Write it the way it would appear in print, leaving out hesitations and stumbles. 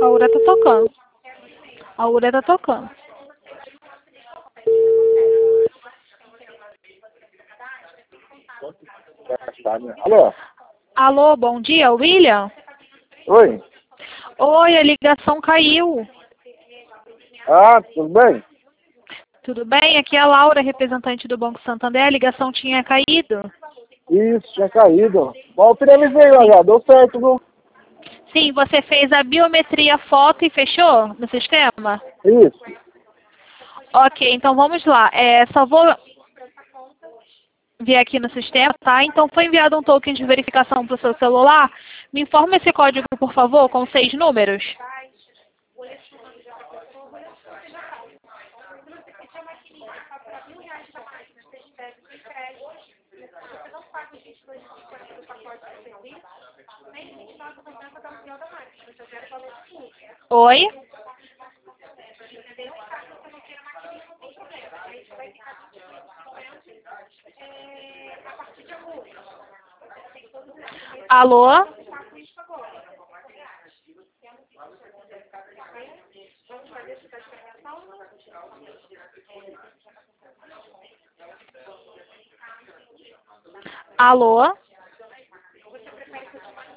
A Ura tá tocando. A Ura tá tocando. Alô? Alô, bom dia, William? Oi? Oi, a ligação caiu. Ah, tudo bem? Tudo bem? Aqui é a Laura, representante do Banco Santander. A ligação tinha caído? Isso, tinha caído. Bom, eu finalizei lá já, deu certo, viu? Sim, você fez a biometria foto e fechou no sistema? Isso. Ok, então vamos lá. Só vou ver aqui no sistema, tá? Então foi enviado um token de verificação para o seu celular. Me informe esse código, por favor, com 6 números. Oi? Alô? Alô?